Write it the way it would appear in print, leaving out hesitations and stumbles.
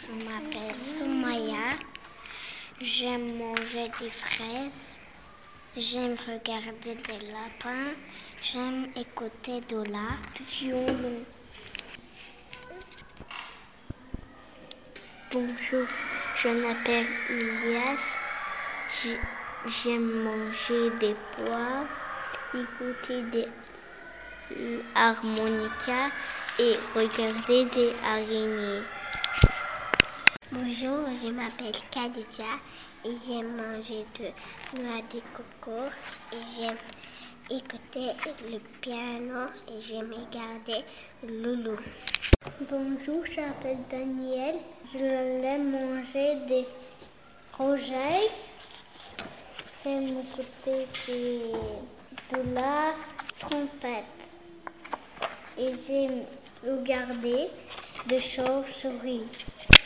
Je m'appelle Soumaya. J'aime manger des fraises. J'aime regarder des lapins. J'aime écouter de la violon. Bonjour, je m'appelle Ilias. J'aime manger des pois, écouter des harmonicas et regarder des araignées. Bonjour, je m'appelle Khadija et j'aime manger de noix de coco et j'aime écouter le piano et j'aime regarder Loulou. Bonjour, je m'appelle Daniel. J'aime manger des rogeilles. J'aime écouter de la trompette. Et j'aime regarder des chauves-souris.